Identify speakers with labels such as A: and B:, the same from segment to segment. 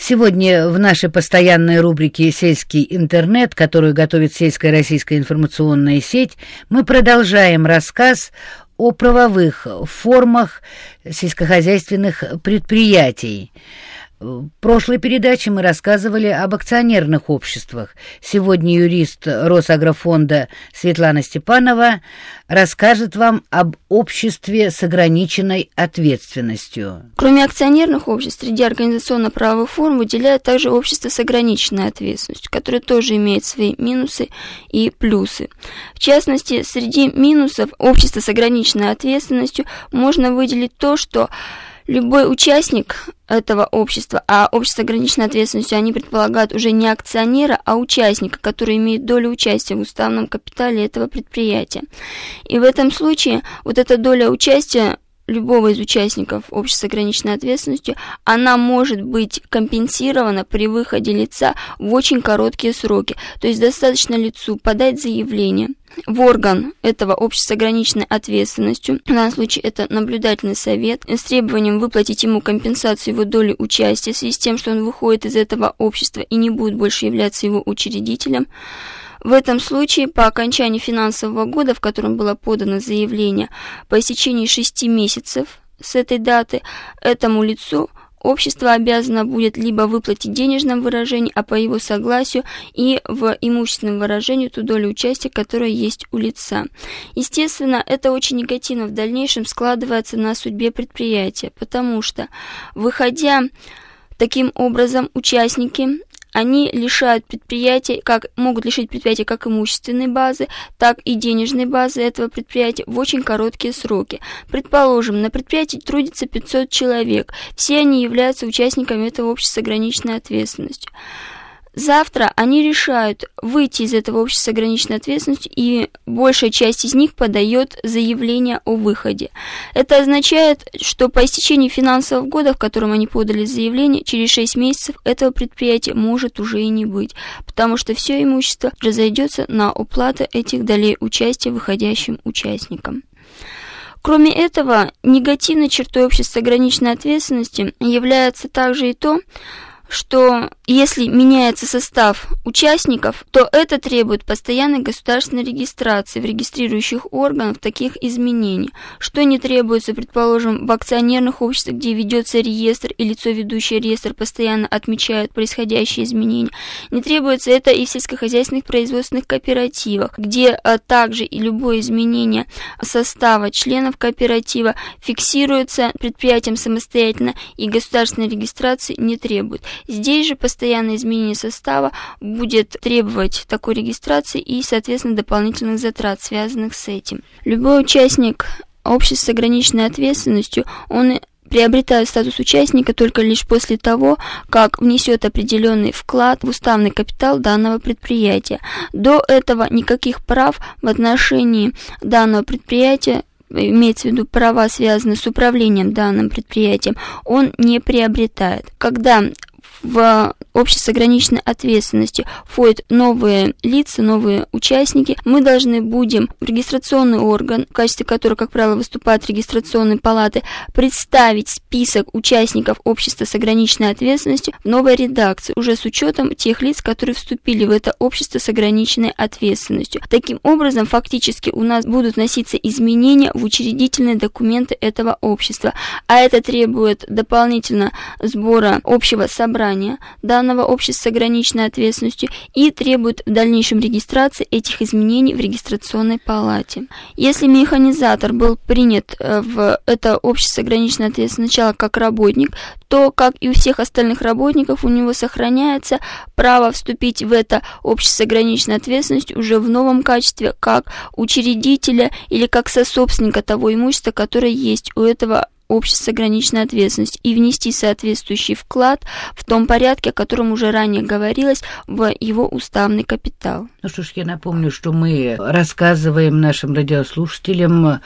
A: Сегодня в нашей постоянной рубрике «Сельский интернет», которую готовит сельская российская информационная сеть, мы продолжаем рассказ о правовых формах сельскохозяйственных предприятий. В прошлой передаче мы рассказывали об акционерных обществах. Сегодня юрист Росагрофонда Светлана Степанова расскажет вам об обществе с ограниченной ответственностью.
B: Кроме акционерных обществ, среди организационно-правовых форм выделяют также общество с ограниченной ответственностью, которое тоже имеет свои минусы и плюсы. В частности, среди минусов общества с ограниченной ответственностью можно выделить то, что любой участник этого общества, а общество с ограниченной ответственностью, они предполагают уже не акционера, а участника, который имеет долю участия в уставном капитале этого предприятия. И в этом случае вот эта доля участия любого из участников общества с ограниченной ответственностью, она может быть компенсирована при выходе лица в очень короткие сроки. То есть достаточно лицу подать заявление в орган этого общества с ограниченной ответственностью, в данном случае это наблюдательный совет, с требованием выплатить ему компенсацию его доли участия в связи с тем, что он выходит из этого общества и не будет больше являться его учредителем. В этом случае, по окончании финансового года, в котором было подано заявление, по истечении 6 месяцев с этой даты, этому лицу общество обязано будет либо выплатить в денежном выражении, а по его согласию и в имущественном выражении ту долю участия, которая есть у лица. Естественно, это очень негативно в дальнейшем складывается на судьбе предприятия, потому что, выходя таким образом, участники они лишают предприятия, могут лишить предприятия как имущественной базы, так и денежной базы этого предприятия в очень короткие сроки. Предположим, на предприятии трудится 500 человек, все они являются участниками этого общества с ограниченной ответственностью. Завтра они решают выйти из этого общества с ограниченной ответственностью, и большая часть из них подает заявление о выходе. Это означает, что по истечении финансового года, в котором они подали заявление, через 6 месяцев этого предприятия может уже и не быть, потому что все имущество разойдется на уплату этих долей участия выходящим участникам. Кроме этого, негативной чертой общества с ограниченной ответственностью является также и то, что если меняется состав участников, то это требует постоянной государственной регистрации в регистрирующих органах таких изменений, что не требуется, предположим, в акционерных обществах, где ведется реестр и лицо, ведущее реестр, постоянно отмечает происходящие изменения. Не требуется это и в сельскохозяйственных производственных кооперативах, где также и любое изменение состава членов кооператива фиксируется предприятием самостоятельно и государственной регистрации не требует. Здесь же постоянное изменение состава будет требовать такой регистрации и, соответственно, дополнительных затрат, связанных с этим. Любой участник общества с ограниченной ответственностью, он приобретает статус участника только лишь после того, как внесет определенный вклад в уставный капитал данного предприятия. До этого никаких прав в отношении данного предприятия, имеется в виду права, связанные с управлением данным предприятием, он не приобретает. Когда в общество с ограниченной ответственностью входят новые лица, новые участники, мы должны будем в регистрационный орган, в качестве которого, как правило, выступают регистрационные палаты, представить список участников общества с ограниченной ответственностью в новой редакции, уже с учетом тех лиц, которые вступили в это общество с ограниченной ответственностью. Таким образом, фактически у нас будут вноситься изменения в учредительные документы этого общества, а это требует дополнительно сбора общего собрания данного общества с ограниченной ответственностью и требует в дальнейшем регистрации этих изменений в регистрационной палате. Если механизатор был принят в это общество с ограниченной ответственностью сначала как работник, то, как и у всех остальных работников, у него сохраняется право вступить в это общество с ограниченной ответственностью уже в новом качестве, как учредителя или как сособственника того имущества, которое есть у этого общества с ограниченной ответственностью, и внести соответствующий вклад в том порядке, о котором уже ранее говорилось, в его уставный капитал.
A: Ну что ж, я напомню, что мы рассказываем нашим радиослушателям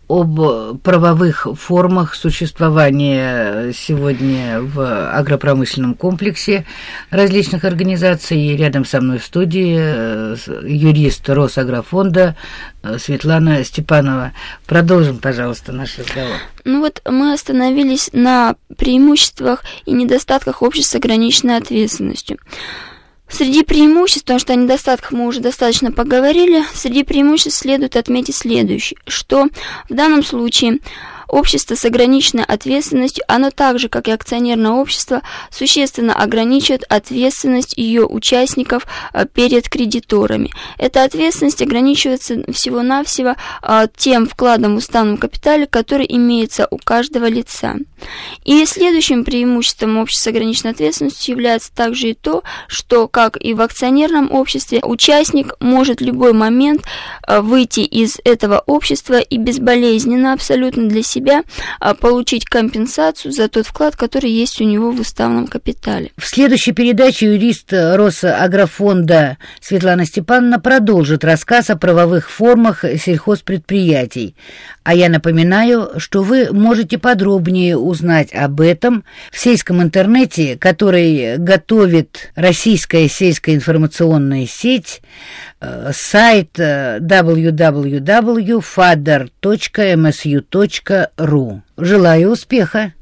A: об правовых формах существования сегодня в агропромышленном комплексе различных организаций. И рядом со мной в студии юрист Росагрофонда Светлана Степанова. Продолжим, пожалуйста, наш разговор.
B: Ну вот мы остановились на преимуществах и недостатках обществ с ограниченной ответственностью. Среди преимуществ, потому что о недостатках мы уже достаточно поговорили, среди преимуществ следует отметить следующее, что в данном случае общество с ограниченной ответственностью, оно так же, как и акционерное общество, существенно ограничивает ответственность ее участников перед кредиторами. Эта ответственность ограничивается всего-навсего тем вкладом в уставном капитале, который имеется у каждого лица. И следующим преимуществом общества с ограниченной ответственностью является также и то, что, как и в акционерном обществе, участник может в любой момент выйти из этого общества и безболезненно абсолютно для себя получить компенсацию за тот вклад, который есть у него в уставном капитале.
A: В следующей передаче юрист Росагрофонда Светлана Степановна продолжит рассказ о правовых формах сельхозпредприятий. А я напоминаю, что вы можете подробнее узнать об этом в сельском интернете, который готовит Российская сельская информационная сеть, сайт www.fadar.msu.ru. Желаю успеха!